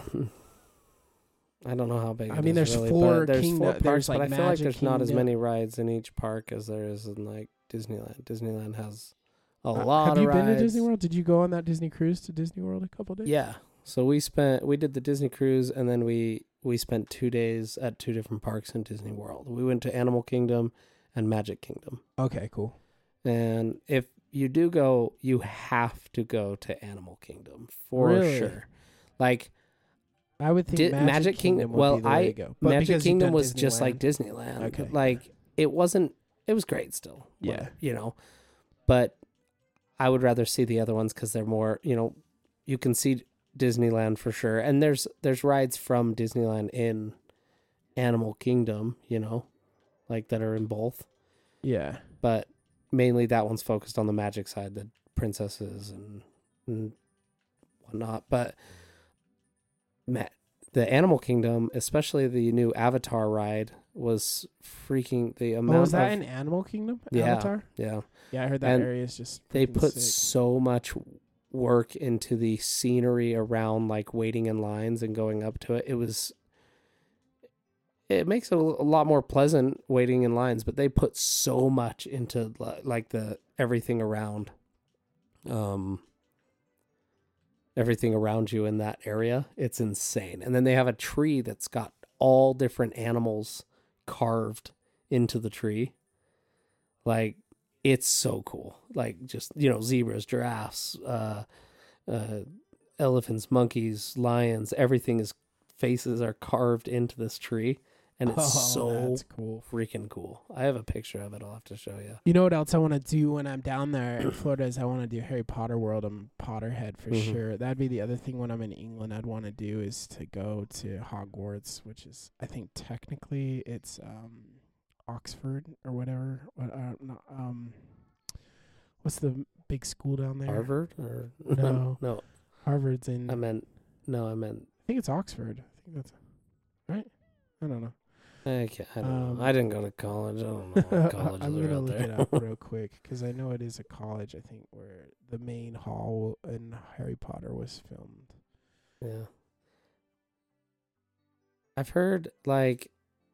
I don't know how big. I it mean, is there's really, four but there's kingdom- four there's, parks, like, but I feel like Magic there's not as Kingdom. many rides in each park as there is in like Disneyland. Disneyland has a Uh, lot have of you rides. been to Disney World? Did you go on that Disney cruise to Disney World a couple days? Yeah. So we spent we did the Disney cruise and then we we spent two days at two different parks in Disney World. We went to Animal Kingdom and Magic Kingdom. Okay, cool. And if you do go, you have to go to Animal Kingdom for Really? sure. Like I would think Di- Magic, Magic Kingdom. Kingdom- would well, be the way I- to go. But Magic because you've Kingdom done was just like Disneyland- Disneyland. Okay. Like it wasn't it was great still. Yeah. Whatever, you know. But I would rather see the other ones cuz they're more, you know, you can see Disneyland for sure. And there's there's rides from Disneyland in Animal Kingdom, you know, like that are in both. Yeah. But mainly that one's focused on the magic side, the princesses and, and whatnot. But ma- the Animal Kingdom, especially the new Avatar ride, was freaking the amount Oh, was that of in Animal Kingdom? Yeah. Avatar? yeah. Yeah, I heard that And area is just. They freaking put sick. so much work into the scenery around like waiting in lines and going up to it. It was it makes it a l- a lot more pleasant waiting in lines, but they put so much into li- like the everything around um everything around you in that area. It's insane. And then they have a tree that's got all different animals carved into the tree. Like it's so cool. Like just, you know, zebras, giraffes, uh, uh, elephants, monkeys, lions, everything is faces are carved into this tree. And it's Oh, so that's cool. freaking cool. I have a picture of it. I'll have to show you. You know what else I want to do when I'm down there in Florida is I want to do Harry Potter World. I'm Potterhead for Mhm. sure. That'd be the other thing when I'm in England I'd want to do is to go to Hogwarts, which is I think technically it's um Oxford or whatever. What uh, not, um what's the big school down there? Harvard or No. no. Harvard's in I meant no, I meant I think it's Oxford. I think that's right. I don't know. I can't I don't Um, know. I didn't go to college. I don't know what colleges I'm are gonna out look there. it up real quick because I know it is a college. I think where the main hall in Harry Potter was filmed. Yeah. I've heard like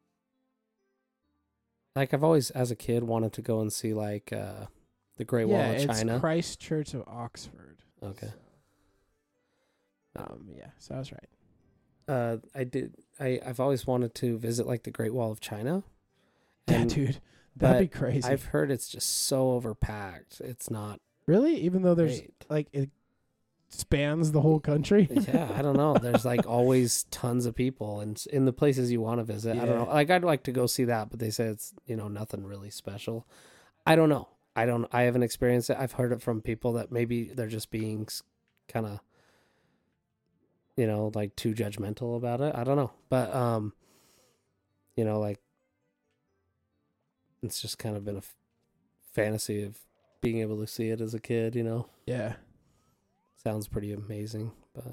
like I've always as a kid wanted to go and see like uh the Great Wall yeah, of it's China. Christ Church of Oxford. Okay. So, um. Yeah. So I was right. Uh I did I I've always wanted to visit like the Great Wall of China. Yeah, And dude. That'd But be crazy. I've heard it's just so overpacked. It's not Really? Even though there's great. like it spans the whole country? Yeah, I don't know. There's like always tons of people and in the places you want to visit. I don't Yeah. know. Like I'd like to go see that, but they say it's, you know, nothing really special. I don't know. I don't I haven't experienced it. I've heard it from people that maybe they're just being kind of, you know, like too judgmental about it. I don't know. But um you know, like it's just kind of been a f- fantasy of being able to see it as a kid, you know. Yeah. Sounds pretty amazing, but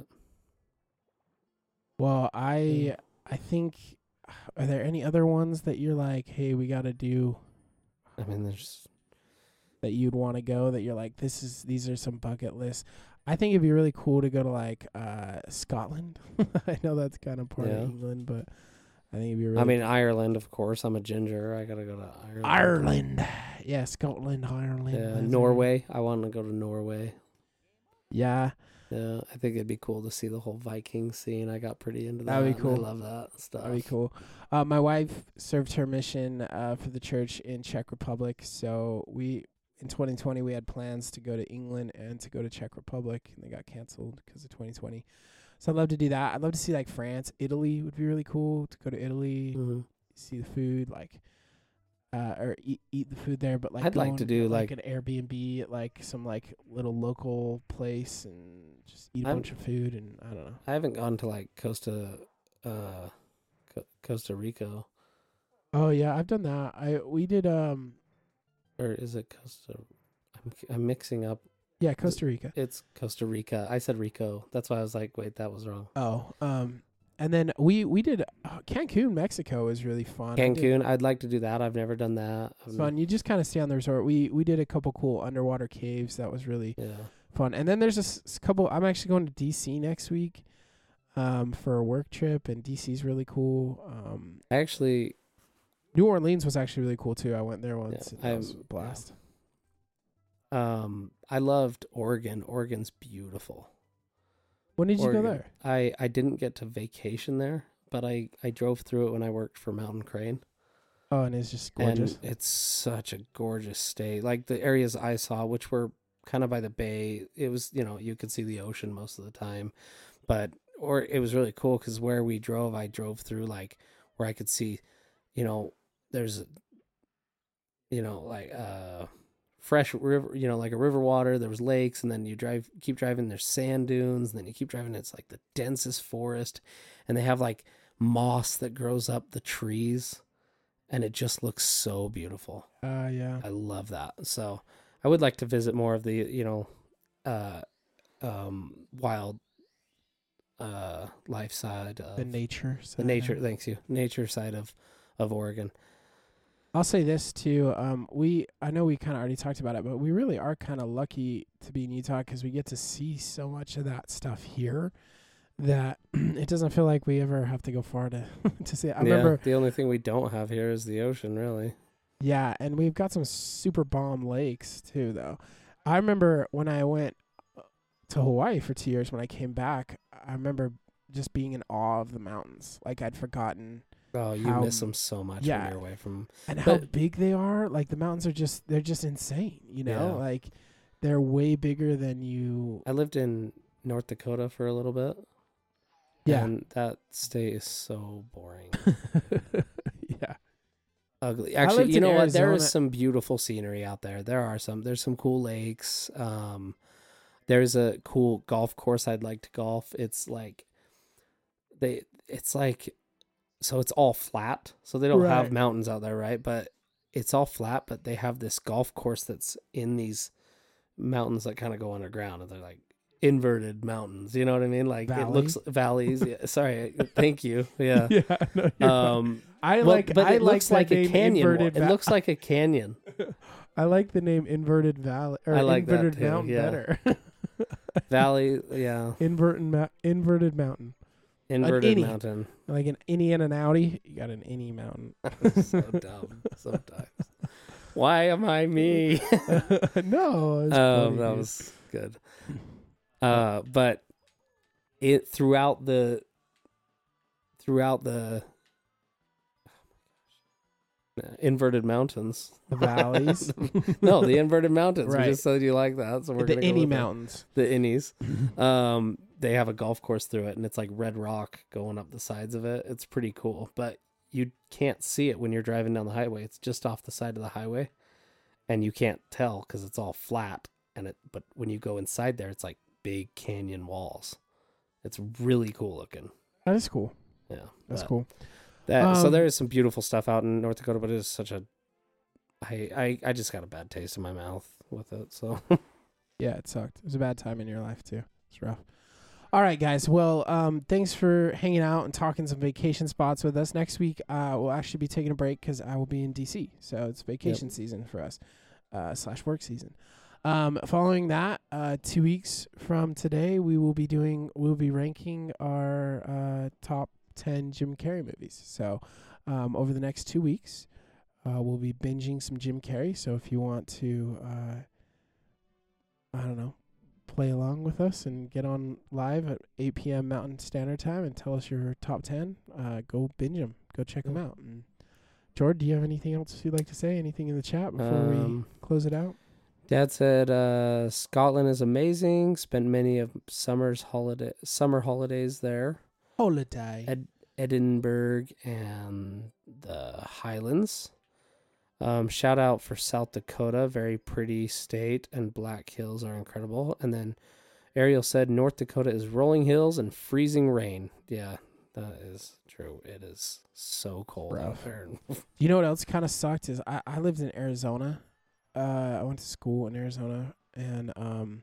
Well, I Yeah. I think are there any other ones that you're like, hey, we got to do I mean, there's that you'd want to go that you're like, this is these are some bucket lists. I think it'd be really cool to go to like uh, Scotland. I know that's kind of part Yeah. of England, but I think it'd be really I mean, Ireland, of course. I'm a ginger. I gotta go to Ireland. Ireland. Yeah, Scotland, Ireland. Yeah, that's Norway. I want to go to Norway. right. Yeah, Yeah, I think it'd be cool to see the whole Viking scene. I got pretty into that. That'd be and cool. I love that stuff. that'd be cool. Uh, my wife served her mission uh, for the church in Czech Republic, so we in twenty twenty we had plans to go to England and to go to Czech Republic, and they got canceled because of twenty twenty. So I'd love to do that. I'd love to see like France, Italy would be really cool to go to Italy, Mhm. see the food, like, uh, or eat eat the food there. But like, I'd like go to and do, get, like- an Airbnb at like some like little local place and just eat a I'm- bunch of food, and I don't know. I haven't gone to like Costa, uh, Co- Costa Rica, Oh yeah, I've done that. I we did um or is it Costa? I'm I'm mixing up. yeah Costa Rica. It's Costa Rica. I said Rico. That's why I was like, wait, that was wrong. Oh um and then we we did uh, Cancun, Mexico was really fun. I did- Cancun. I'd like to do that. I've never done that. It's I've- fun. You just kind of stay on the resort. We we did a couple cool underwater caves. That was really Yeah. fun. And then there's a s- s- couple. I'm actually going to D C next week, um, for a work trip, and D C's really cool. Um, I actually, New Orleans was actually really cool too. I went there once. and that was I'm- a blast. um, I loved Oregon. Oregon's beautiful. When did you Oregon. go there? I, I didn't get to vacation there, but I, I drove through it when I worked for Mountain Crane. Oh, and it's just gorgeous. And it's such a gorgeous state. Like the areas I saw, which were kind of by the bay, it was, you know, you could see the ocean most of the time. But, or it was really cool because where we drove, I drove through like where I could see, you know, there's, you know, like, uh, fresh river, you know, like a river water, there was lakes, and then you drive, keep driving, there's sand dunes, and then you keep driving, it's like the densest forest, and they have like moss that grows up the trees, and it just looks so beautiful. uh, yeah. I love that. So I would like to visit more of the, you know, uh, um, wild, uh, life side of The nature. the side. nature. Thanks you. Nature side of, of Oregon. I'll say this too. Um, we I know we kind of already talked about it, but we really are kind of lucky to be in Utah because we get to see so much of that stuff here that it doesn't feel like we ever have to go far to to see it. I yeah, remember, the only thing we don't have here is the ocean, really. yeah, and we've got some super bomb lakes too, though. I remember when I went to Hawaii for two years. When I came back, I remember just being in awe of the mountains. Like I'd forgotten. Oh, you How- miss them so much yeah. when you're away from. And how But- big they are. Like the mountains are just they're just insane, you know? Yeah. Like they're way bigger than you I lived in North Dakota for a little bit. Yeah. And that state is so boring. Yeah. Ugly. I Actually, lived you in know what? There Arizona- is some beautiful scenery out there. There are some. There's some cool lakes. Um, there's a cool golf course I'd like to golf. It's like they. It's like, so it's all flat. So they don't have Right. mountains out there, right? But it's all flat. But they have this golf course that's in these mountains that kind of go underground, and they're like inverted mountains. You know what I mean? Like it looks valleys. Yeah, sorry. Thank you. Yeah. Yeah. No, you're fine. Um. I Well, like but I it like looks that like a name, canyon. wall. Inverted It Va- looks like a canyon. I like the name Inverted Valley or I like that Inverted too, Mountain yeah. better. Valley, yeah, Inverted ma- Inverted Mountain. inverted innie. mountain. Like an innie and an outie, you got an innie mountain. So dumb sometimes. Why am I me? No, it's um, funny, that dude. was good. Uh, but it throughout the throughout the Inverted mountains. The valleys. No, the inverted mountains. Right. We just said you like that, so we're the gonna go Innie with Mountains. it. The Innies. Um, they have a golf course through it, and it's like red rock going up the sides of it. It's pretty cool, but you can't see it when you're driving down the highway. It's just off the side of the highway, and you can't tell because it's all flat. And it, but when you go inside there, it's like big canyon walls. It's really cool looking. That is cool. Yeah, That's but cool. That Um, so there is some beautiful stuff out in North Dakota, but it is such a. I I I just got a bad taste in my mouth with it. So Yeah, it sucked. It was a bad time in your life too. It's rough. All right, guys. Well, um, thanks for hanging out and talking some vacation spots with us. Next week, uh, we'll actually be taking a break because I will be in D C. So it's vacation yep. season for us, uh, slash work season. Um, following that, uh, two weeks from today, we will be doing, we'll be ranking our uh, top ten Jim Carrey movies. So um, over the next two weeks, uh, we'll be binging some Jim Carrey. So if you want to, uh, I don't know, play along with us and get on live at eight p.m. Mountain Standard Time and tell us your top ten, uh, go binge them. Go check them out. And Jordan, do you have anything else you'd like to say? Anything in the chat before um, we close it out? Dad said uh, Scotland is amazing. Spent many of summer's holiday summer holidays there. Holiday. Ed- Edinburgh and the Highlands. Um, shout out for South Dakota, very pretty state, and Black Hills are incredible. And then Ariel said North Dakota is rolling hills and freezing rain. Yeah, that is true. It is so cold Rough. out there. You know what else kind of sucked is I, I lived in Arizona. Uh, I went to school in Arizona, and um,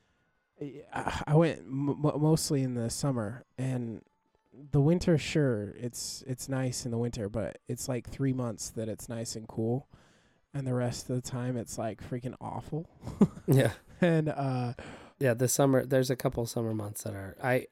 I, I went m- mostly in the summer. And the winter, sure, it's it's nice in the winter, but it's like three months that it's nice and cool, and the rest of the time it's like freaking awful. Yeah, and uh, yeah, the summer. There's a couple summer months that are I.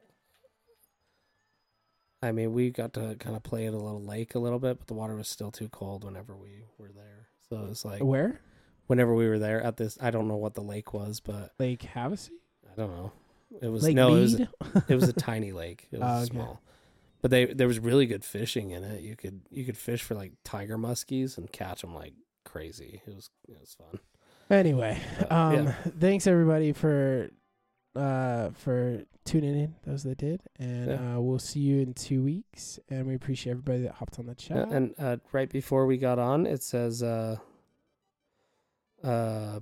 I mean, we got to kind of play at a little lake a little bit, but the water was still too cold whenever we were there. So it's like where. Whenever we were there at this, I don't know what the lake was, but Lake Havasu. I don't know. It was Lake no, Mead? it was a, it was a tiny lake. It was oh, okay. small, but they there was really good fishing in it. You could you could fish for like tiger muskies and catch them like crazy. It was it was fun. Anyway, but, um, yeah. thanks everybody for uh for tuning in. Those that did, and yeah. uh, we'll see you in two weeks. And we appreciate everybody that hopped on the chat. Yeah, and uh, right before we got on, it says. Uh, Uh,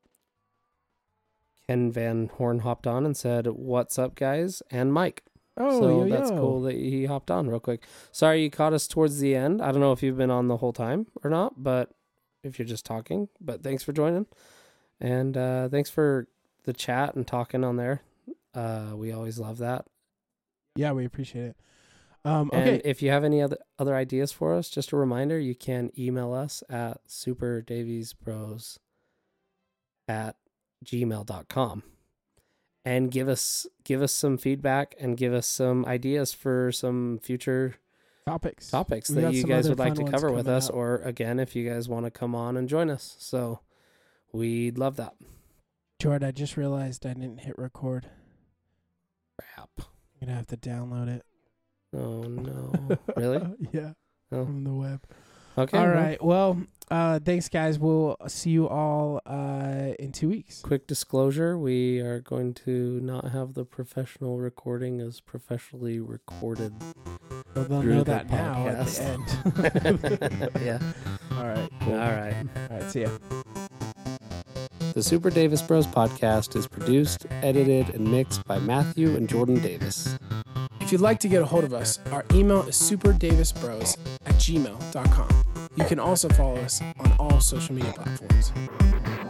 Ken Van Horn hopped on and said, "What's up, guys?" And Mike. Oh, so yo, that's yo. cool that he hopped on real quick. Sorry you caught us towards the end. I don't know if you've been on the whole time or not, but if you're just talking, but thanks for joining, and uh, thanks for the chat and talking on there. Uh, we always love that. Yeah, we appreciate it. Um, okay. And if you have any other other ideas for us, just a reminder, you can email us at superdaviesbros at gmail dot com and give us give us some feedback and give us some ideas for some future topics topics we that you guys would like to cover with us, out. or again, if you guys want to come on and join us. So we'd love that. Jordan, I just realized I didn't hit record. Crap. I'm gonna have to download it. Oh no. Really? Yeah. Oh. From the web. Okay. All well. right. Well, uh, thanks, guys. We'll see you all uh, in two weeks. Quick disclosure, we are going to not have the professional recording as professionally recorded. Well, they'll know that now at the end. Yeah. All right. Cool. All right. All right. See ya. The Super Davis Bros podcast is produced, edited, and mixed by Matthew and Jordan Davis. If you'd like to get a hold of us, our email is superdavisbros at gmail dot com. You can also follow us on all social media platforms.